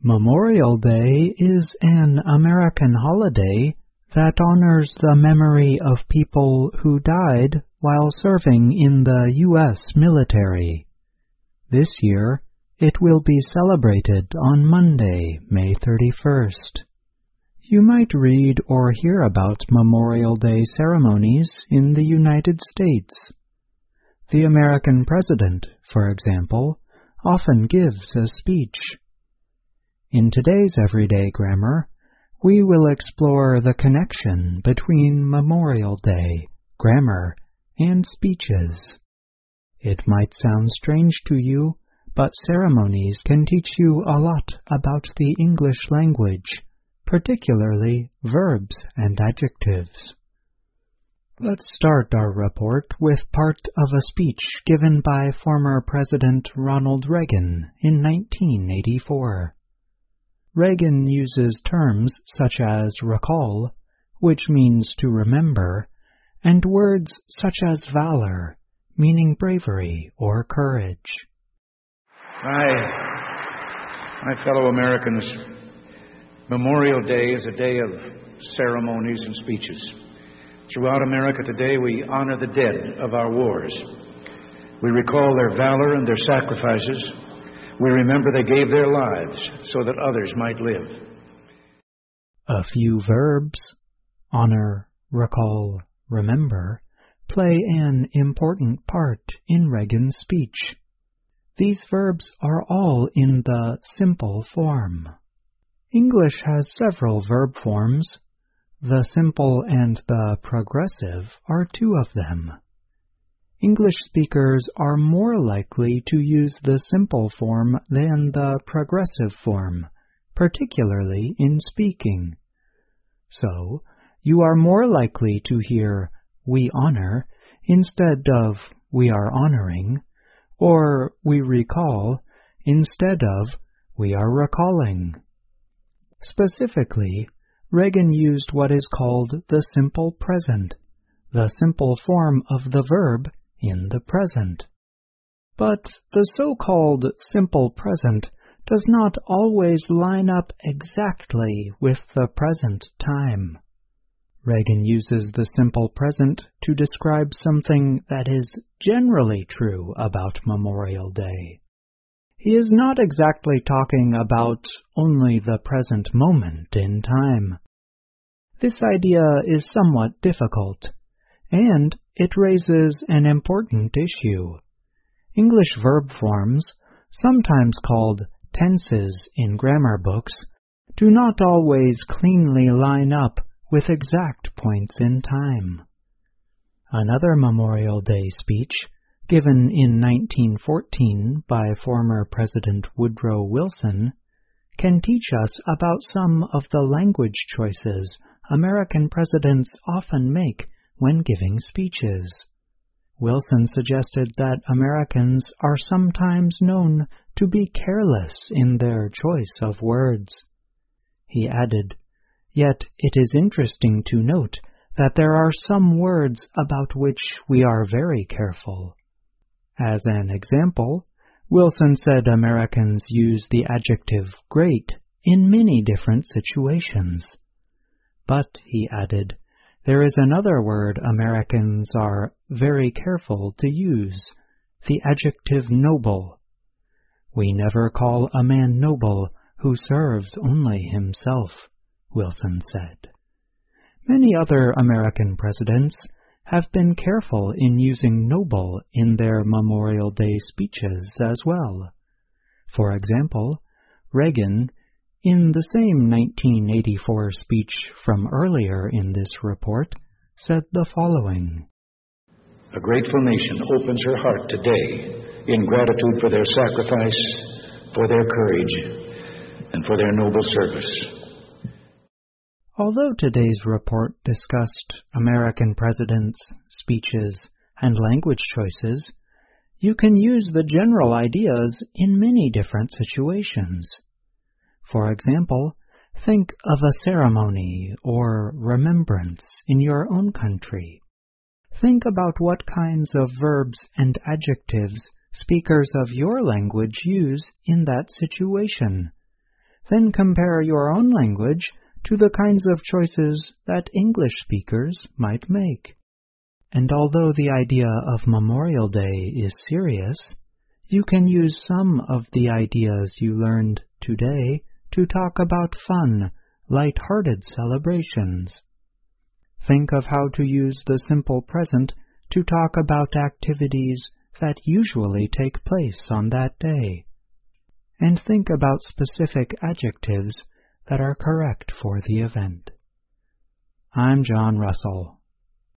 Memorial Day is an American holiday that honors the memory of people who died while serving in the U.S. military. This year, it will be celebrated on Monday, May 31st. You might read or hear about Memorial Day ceremonies in the United States. The American president, for example, often gives a speech. In today's Everyday Grammar, we will explore the connection between Memorial Day, grammar, and speeches. It might sound strange to you, but ceremonies can teach you a lot about the English language, particularly verbs and adjectives. Let's start our report with part of a speech given by former President Ronald Reagan in 1984. Reagan uses terms such as recall, which means to remember, and words such as valor, meaning bravery or courage. My fellow Americans, Memorial Day is a day of ceremonies and speeches. Throughout America today, we honor the dead of our wars. We recall their valor and their sacrifices. We remember they gave their lives so that others might live. A few verbs, honor, recall, remember, play an important part in Reagan's speech. These verbs are all in the simple form. English has several verb forms. The simple and the progressive are two of them. English speakers are more likely to use the simple form than the progressive form, particularly in speaking. So, you are more likely to hear "we honor" instead of "we are honoring," or "we recall" instead of "we are recalling." Specifically, Reagan used what is called the simple present, the simple form of the verb in the present. But the so-called simple present does not always line up exactly with the present time. Reagan uses the simple present to describe something that is generally true about Memorial Day. He is not exactly talking about only the present moment in time. This idea is somewhat difficult, and it raises an important issue. English verb forms, sometimes called tenses in grammar books, do not always cleanly line up with exact points in time. Another Memorial Day speech, given in 1914 by former President Woodrow Wilson, can teach us about some of the language choices American presidents often make when giving speeches. Wilson suggested that Americans are sometimes known to be careless in their choice of words. He added, "Yet it is interesting to note that there are some words about which we are very careful." As an example, Wilson said Americans use the adjective great in many different situations. But, he added, there is another word Americans are very careful to use, the adjective noble. "We never call a man noble who serves only himself," Wilson said. Many other American presidents have been careful in using noble in their Memorial Day speeches as well. For example, Reagan, in the same 1984 speech from earlier in this report, said the following: "A grateful nation opens her heart today in gratitude for their sacrifice, for their courage, and for their noble service." Although today's report discussed American presidents, speeches, and language choices, you can use the general ideas in many different situations. For example, think of a ceremony or remembrance in your own country. Think about what kinds of verbs and adjectives speakers of your language use in that situation. Then compare your own language to the kinds of choices that English speakers might make. And although the idea of Memorial Day is serious, you can use some of the ideas you learned today to talk about fun, light-hearted celebrations. Think of how to use the simple present to talk about activities that usually take place on that day. And think about specific adjectives that are correct for the event. I'm John Russell.